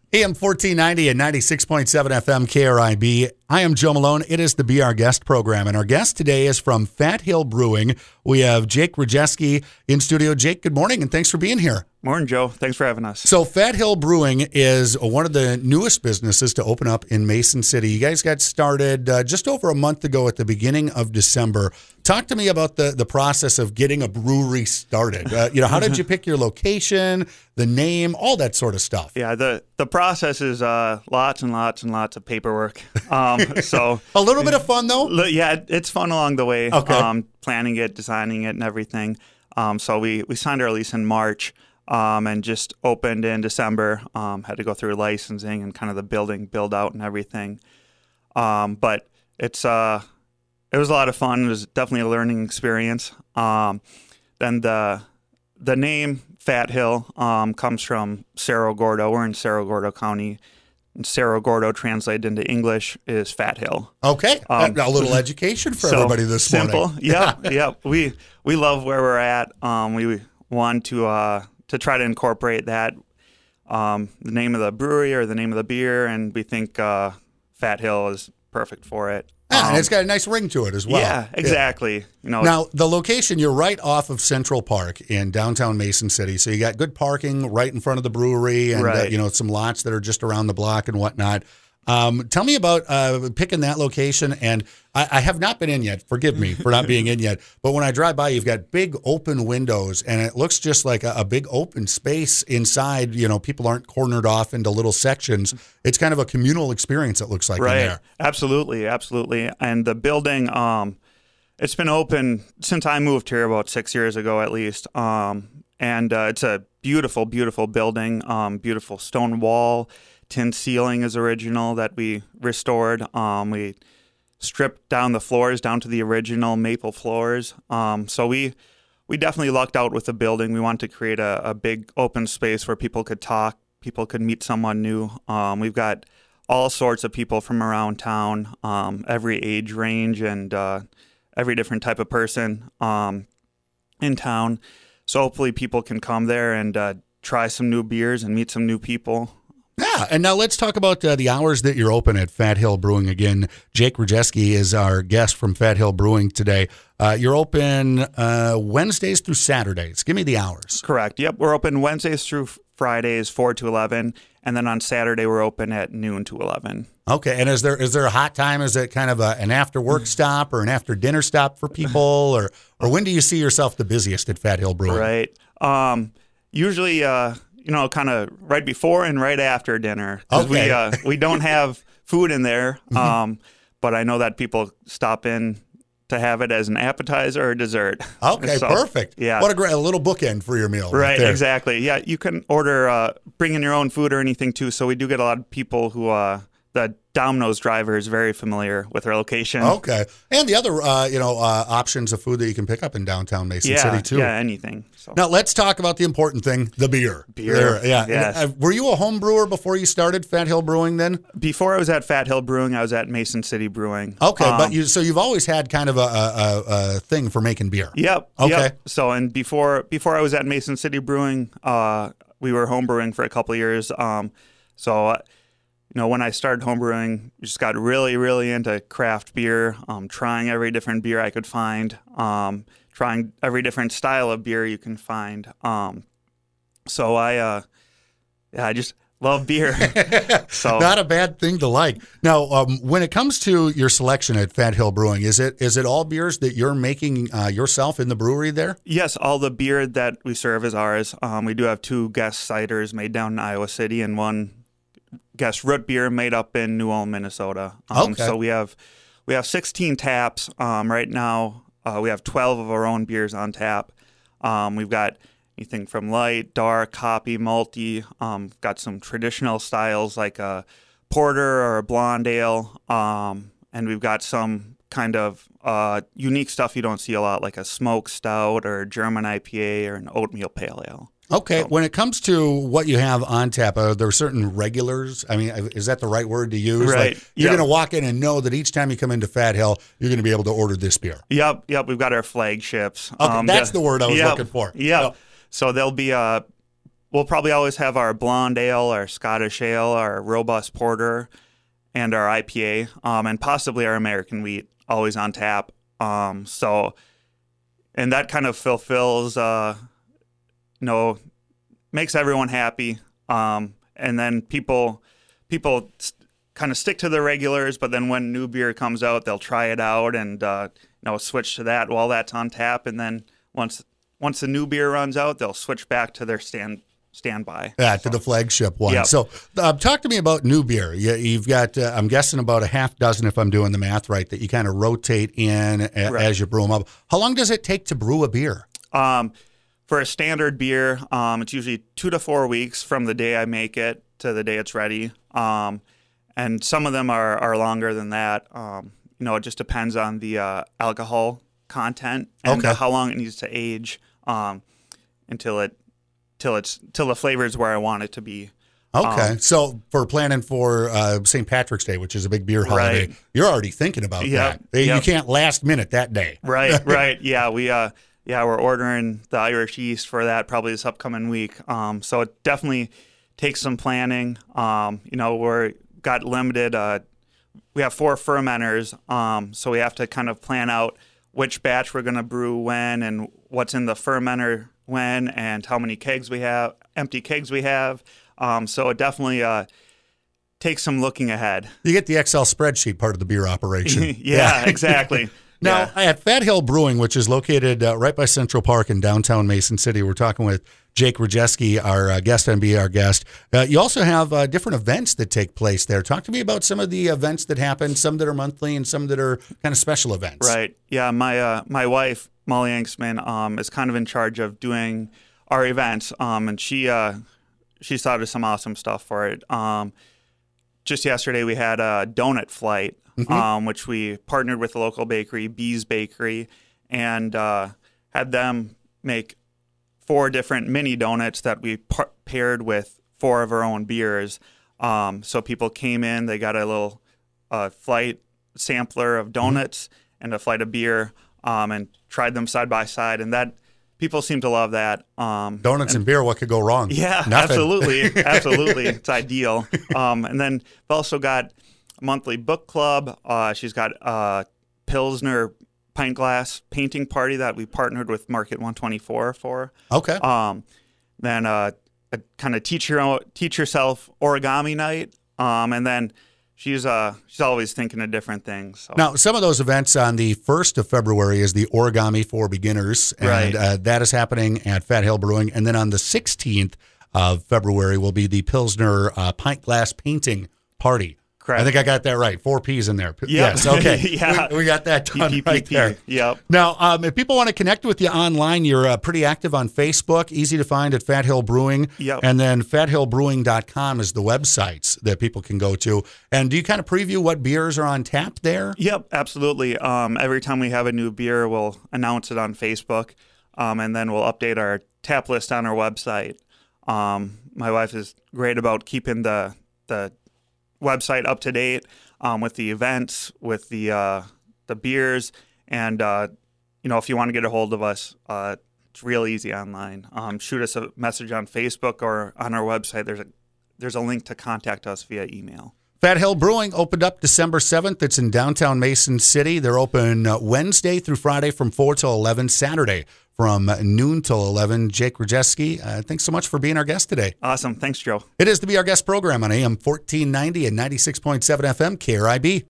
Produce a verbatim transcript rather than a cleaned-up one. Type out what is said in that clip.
A M fourteen ninety and ninety-six point seven F M K R I B. I am Joe Malone. It is the Be Our Guest program, and our guest today is from Fat Hill Brewing. We have Jake Rajewski in studio. Jake, good morning, and thanks for being here. Morning, Joe. Thanks for having us. So Fat Hill Brewing is one of the newest businesses to open up in Mason City. You guys got started uh, just over a month ago at the beginning of December. Talk to me about the, the process of getting a brewery started. Uh, you know, how did you pick your location, the name, all that sort of stuff? Yeah, the, the process is uh, lots and lots and lots of paperwork. Um, so a little bit of fun, though? Yeah, it's fun along the way. Okay. Um, planning it, designing it, and everything. Um, so we, we signed our lease in March. Um, and just opened in December. Um, had to go through licensing and kind of the building build out and everything. Um, but it's uh, it was a lot of fun. It was definitely a learning experience. Um, then the the name Fat Hill um, comes from Cerro Gordo. We're in Cerro Gordo County. And Cerro Gordo translated into English is Fat Hill. Okay, um, a little education for so everybody this simple. morning. Simple. Yeah, yeah. We we love where we're at. Um, we want to. Uh, to try to incorporate that, um, the name of the brewery or the name of the beer, and we think uh, Fat Hill is perfect for it. Yeah, um, and it's got a nice ring to it as well. Yeah, exactly. Yeah. You know, now, the location, you're right off of Central Park in downtown Mason City, so you got good parking right in front of the brewery and right. uh, you know some lots that are just around the block and whatnot. Um, tell me about uh, picking that location, and I, I have not been in yet. Forgive me for not being in yet, but when I drive by, you've got big open windows, and it looks just like a, a big open space inside. You know, people aren't cornered off into little sections. It's kind of a communal experience, it looks like, right. in there. Absolutely, absolutely. And the building, um, it's been open since I moved here about six years ago at least, um, and uh, it's a beautiful, beautiful building, um, beautiful stone wall. Tin ceiling is original that we restored. Um, we stripped down the floors down to the original maple floors. Um, so we we definitely lucked out with the building. We wanted to create a, a big open space where people could talk, people could meet someone new. Um, we've got all sorts of people from around town, um, every age range and uh, every different type of person um, in town. So hopefully people can come there and uh, try some new beers and meet some new people. Yeah, and now let's talk about uh, the hours that you're open at Fat Hill Brewing. Again, Jake Rajewski is our guest from Fat Hill Brewing today. Uh, you're open uh, Wednesdays through Saturdays. Give me the hours. Correct. Yep, we're open Wednesdays through Fridays, four to eleven, and then on Saturday we're open at noon to eleven. Okay, and is there is there a hot time? Is it kind of a, an after work stop or an after dinner stop for people, or or when do you see yourself the busiest at Fat Hill Brewing? Right. Um, usually. Uh, You know, kind of right before and right after dinner. Because okay. we, uh, we don't have food in there, um, but I know that people stop in to have it as an appetizer or dessert. Okay, so, perfect. Yeah. What a great a little bookend for your meal. Right, right exactly. Yeah, you can order, uh, bring in your own food or anything too. So we do get a lot of people who, uh, the Domino's driver is very familiar with our location. Okay. And the other, uh, you know, uh, options of food that you can pick up in downtown Mason yeah, City, too. Yeah, anything. So. Now, let's talk about the important thing, the beer. Beer, there, yeah. yes. And, uh, were you a home brewer before you started Fat Hill Brewing then? Before I was at Fat Hill Brewing, I was at Mason City Brewing. Okay, um, but you so you've always had kind of a, a, a thing for making beer. Yep. Okay. Yep. So, and before before I was at Mason City Brewing, uh, we were home brewing for a couple of years. Um, so, uh, you know, when I started home brewing, just got really, really into craft beer, um, trying every different beer I could find, um, trying every different style of beer you can find. Um, so I, uh, yeah, I just love beer. So not a bad thing to like. Now, um, when it comes to your selection at Fat Hill Brewing, is it is it all beers that you're making uh, yourself in the brewery there? Yes, all the beer that we serve is ours. Um, we do have two guest ciders made down in Iowa City and one guest root beer made up in New Ulm, Minnesota. Um, okay. So we have we have sixteen taps um, right now. Uh, we have twelve of our own beers on tap. Um, we've got anything from light, dark, hoppy, malty. Um, got some traditional styles like a porter or a blonde ale, um, and we've got some kind of uh, unique stuff you don't see a lot, like a smoked stout or a German I P A or an oatmeal pale ale. Okay, So- when it comes to what you have on tap, are there certain regulars? I mean, is that the right word to use? Right. Like, you're Yeah. going to walk in and know that each time you come into Fat Hill, you're going to be able to order this beer. Yep, yep. We've got our flagships. Okay, that's the word I was yep, looking for. Yep. Yep. So there'll be a we'll probably always have our blonde ale, our Scottish ale, our robust porter, and our I P A, um, and possibly our American wheat always on tap. Um, so, and that kind of fulfills, uh, you know, makes everyone happy. Um, and then people, people st- kind of stick to the regulars, but then when new beer comes out, they'll try it out and, uh, you know, switch to that while that's on tap. And then once, once the new beer runs out, they'll switch back to their stand standby. Yeah, to the flagship one. Yep. So uh, talk to me about new beer. You, you've got, uh, I'm guessing, about a half dozen, if I'm doing the math right, that you kind of rotate in a, Right. as you brew them up. How long does it take to brew a beer? Um, for a standard beer, um, it's usually two to four weeks from the day I make it to the day it's ready. Um, and some of them are, are longer than that. Um, you know, it just depends on the uh, alcohol content and Okay. how long it needs to age um, until it till it's till the flavor is where I want it to be. Okay. Um, so for planning for uh, Saint Patrick's Day, which is a big beer holiday, Right. you're already thinking about Yep, that. You yep. can't last minute that day. Right, right. Yeah, we uh yeah, we're ordering the Irish yeast for that probably this upcoming week. Um so it definitely takes some planning. Um, you know, we're got limited uh we have four fermenters, um, so we have to kind of plan out which batch we're gonna brew when and what's in the fermenter when and how many kegs we have, empty kegs we have. Um, so it definitely uh takes some looking ahead. You get the Excel spreadsheet part of the beer operation. yeah, exactly. Now, Yeah. at Fat Hill Brewing, which is located uh, right by Central Park in downtown Mason City, we're talking with Jake Rajeski, our uh, guest and be our guest. Uh, you also have uh, different events that take place there. Talk to me about some of the events that happen, some that are monthly and some that are kind of special events. Right. Yeah. My uh, my wife Molly Angstman um, is kind of in charge of doing our events, um, and she uh, she's thought of some awesome stuff for it. Um, just yesterday we had a donut flight. Mm-hmm. Um, which we partnered with a local bakery, Bees Bakery, and uh, had them make four different mini donuts that we par- paired with four of our own beers. Um, so people came in, they got a little uh, flight sampler of donuts mm-hmm. and a flight of beer, um, and tried them side by side, and that people seem to love that. Um, Donuts and, and beer, what could go wrong? Yeah, Nothing. absolutely, absolutely, it's ideal. Um, and then we've also got monthly book club. Uh, she's got a Pilsner pint glass painting party that we partnered with Market one twenty-four for. Okay. Um, then uh, a kind of teach your own, teach yourself origami night. Um, and then she's uh she's always thinking of different things. So. Now, some of those events on the first of February is the Origami for Beginners, and Right. uh, that is happening at Fat Hill Brewing. And then on the sixteenth of February will be the Pilsner uh, pint glass painting party. Correct. I think I got that right. Four P's in there. Yep. Yes, okay. Yeah. we, we got that done P P P P. right there. Yep. Now, um, if people want to connect with you online, you're uh, pretty active on Facebook, easy to find at Fat Hill Brewing. Yep. And then fat hill brewing dot com is the websites that people can go to. And do you kind of preview what beers are on tap there? Yep, absolutely. Um, every time we have a new beer, we'll announce it on Facebook, um, and then we'll update our tap list on our website. Um, my wife is great about keeping the the website up to date um, with the events, with the uh, the beers, and uh, you know, if you want to get a hold of us, uh, it's real easy online. Um, shoot us a message on Facebook or on our website. There's a there's a link to contact us via email. Fat Hill Brewing opened up December seventh. It's in downtown Mason City. They're open uh, Wednesday through Friday from four till eleven, Saturday from noon till eleven. Jake Rajeski, uh, thanks so much for being our guest today. Awesome. Thanks, Joe. It is the Be Our Guest program on A M fourteen ninety and ninety-six point seven F M K R I B.